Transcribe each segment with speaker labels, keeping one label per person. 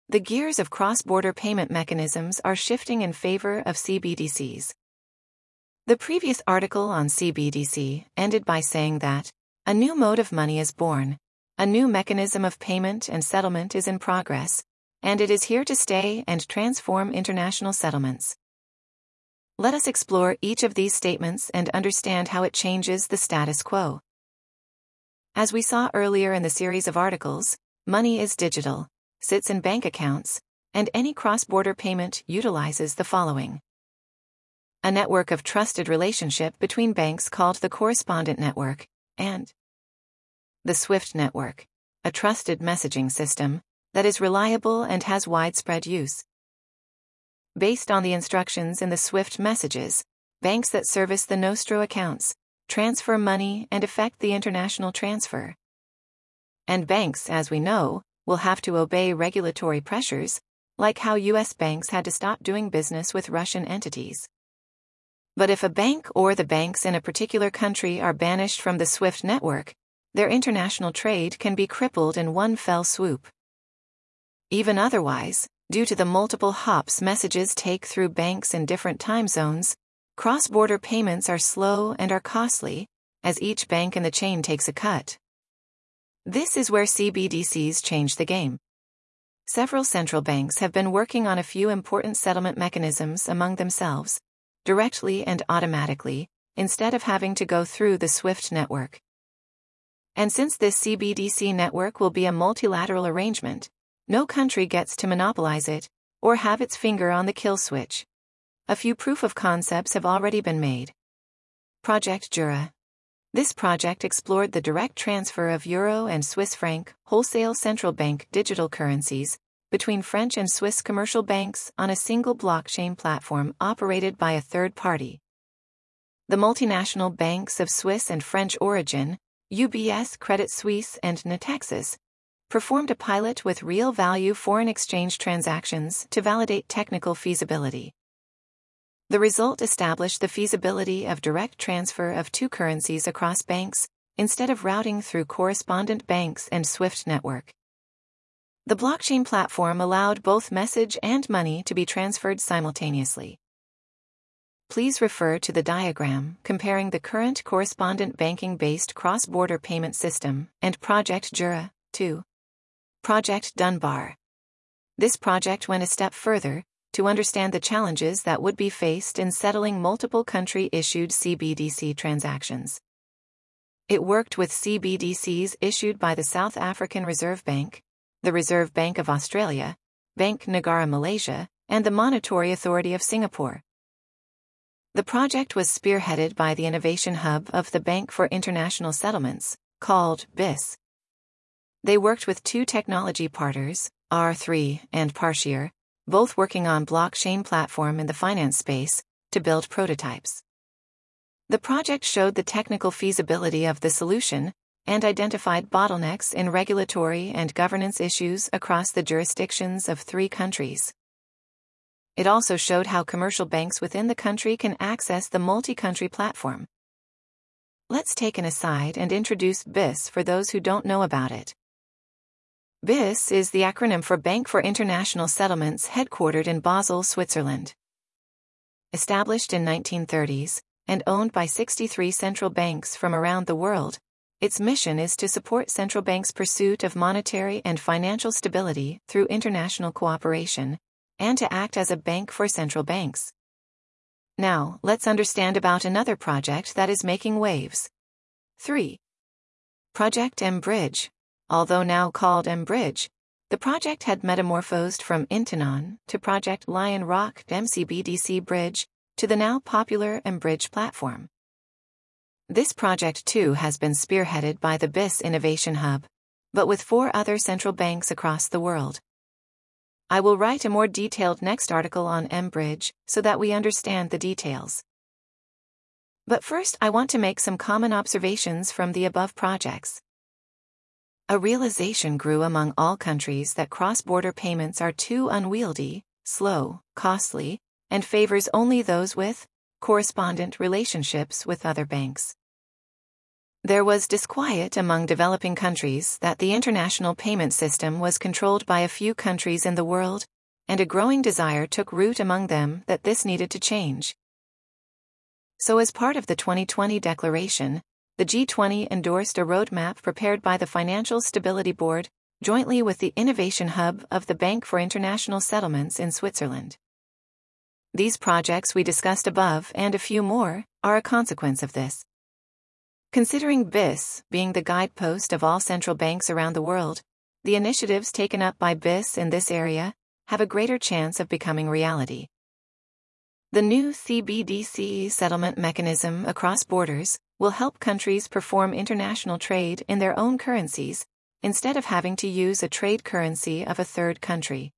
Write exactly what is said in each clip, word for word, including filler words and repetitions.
Speaker 1: the gears of cross-border payment mechanisms are shifting in favor of C B D Cs. The previous article on C B D C ended by saying that a new mode of money is born, a new mechanism of payment and settlement is in progress, and it is here to stay and transform international settlements. Let us explore each of these statements and understand how it changes the status quo. As we saw earlier in the series of articles, money is digital, sits in bank accounts, and any cross-border payment utilizes the following: a network of trusted relationship between banks called the correspondent network, and the SWIFT network, a trusted messaging system that is reliable and has widespread use. Based on the instructions in the SWIFT messages, banks that service the Nostro accounts transfer money and effect the international transfer. And banks, as we know, will have to obey regulatory pressures, like how U S banks had to stop doing business with Russian entities. But if a bank or the banks in a particular country are banished from the SWIFT network, their international trade can be crippled in one fell swoop. Even otherwise, due to the multiple hops messages take through banks in different time zones, cross-border payments are slow and are costly, as each bank in the chain takes a cut. This is where C B D Cs change the game. Several central banks have been working on a few important settlement mechanisms among themselves, directly and automatically, instead of having to go through the SWIFT network. And since this C B D C network will be a multilateral arrangement, no country gets to monopolize it or have its finger on the kill switch. A few proof of concepts have already been made. Project Jura. This project explored the direct transfer of euro and Swiss franc wholesale central bank digital currencies between French and Swiss commercial banks on a single blockchain platform operated by a third party. The multinational banks of Swiss and French origin, U B S, Credit Suisse, and Natixis, performed a pilot with real-value foreign exchange transactions to validate technical feasibility. The result established the feasibility of direct transfer of two currencies across banks, instead of routing through correspondent banks and SWIFT network. The blockchain platform allowed both message and money to be transferred simultaneously. Please refer to the diagram comparing the current correspondent banking-based cross-border payment system and Project Jura, two. Project Dunbar. This project went a step further to understand the challenges that would be faced in settling multiple country-issued C B D C transactions. It worked with C B D Cs issued by the South African Reserve Bank, the Reserve Bank of Australia, Bank Negara Malaysia, and the Monetary Authority of Singapore. The project was spearheaded by the Innovation Hub of the Bank for International Settlements, called B I S. They worked with two technology partners, R three and Parshare, both working on blockchain platform in the finance space, to build prototypes. The project showed the technical feasibility of the solution and identified bottlenecks in regulatory and governance issues across the jurisdictions of three countries. It also showed how commercial banks within the country can access the multi-country platform. Let's take an aside and introduce B I S for those who don't know about it. B I S is the acronym for Bank for International Settlements, headquartered in Basel, Switzerland. Established in nineteen thirties and owned by sixty-three central banks from around the world, its mission is to support central banks' pursuit of monetary and financial stability through international cooperation, and to act as a bank for central banks. Now, let's understand about another project that is making waves. three. Project mBridge. Although now called mBridge, the project had metamorphosed from Intanon to Project Lion Rock M C B D C Bridge to the now popular mBridge platform. This project too has been spearheaded by the B I S Innovation Hub, but with four other central banks across the world. I will write a more detailed next article on mBridge so that we understand the details. But first I want to make some common observations from the above projects. A realization grew among all countries that cross-border payments are too unwieldy, slow, costly, and favors only those with correspondent relationships with other banks. There was disquiet among developing countries that the international payment system was controlled by a few countries in the world, and a growing desire took root among them that this needed to change. So as part of the twenty twenty declaration, the G twenty endorsed a roadmap prepared by the Financial Stability Board, jointly with the Innovation Hub of the Bank for International Settlements in Switzerland. These projects we discussed above and a few more are a consequence of this. Considering B I S being the guidepost of all central banks around the world, the initiatives taken up by B I S in this area have a greater chance of becoming reality. The new C B D C settlement mechanism across borders will help countries perform international trade in their own currencies, instead of having to use a trade currency of a third country.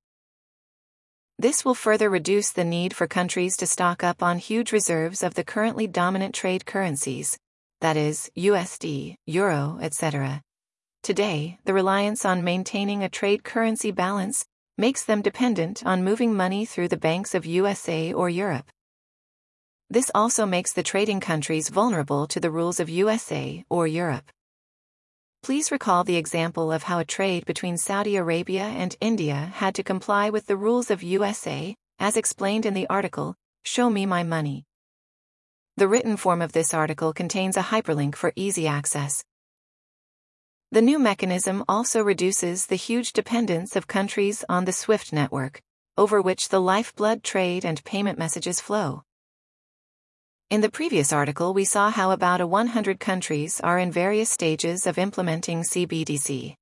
Speaker 1: This will further reduce the need for countries to stock up on huge reserves of the currently dominant trade currencies, that is, U S D, Euro, et cetera. Today, the reliance on maintaining a trade currency balance makes them dependent on moving money through the banks of U S A or Europe. This also makes the trading countries vulnerable to the rules of U S A or Europe. Please recall the example of how a trade between Saudi Arabia and India had to comply with the rules of U S A, as explained in the article, Show Me My Money. The written form of this article contains a hyperlink for easy access. The new mechanism also reduces the huge dependence of countries on the SWIFT network, over which the lifeblood trade and payment messages flow. In the previous article we saw how about a one hundred countries are in various stages of implementing C B D C.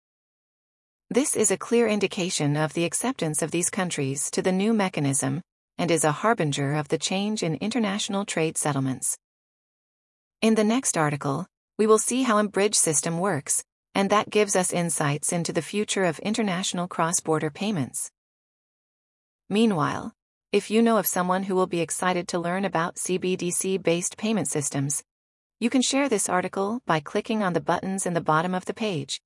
Speaker 1: This is a clear indication of the acceptance of these countries to the new mechanism, and is a harbinger of the change in international trade settlements. In the next article, we will see how a bridge system works, and that gives us insights into the future of international cross-border payments. Meanwhile, if you know of someone who will be excited to learn about C B D C-based payment systems, you can share this article by clicking on the buttons in the bottom of the page.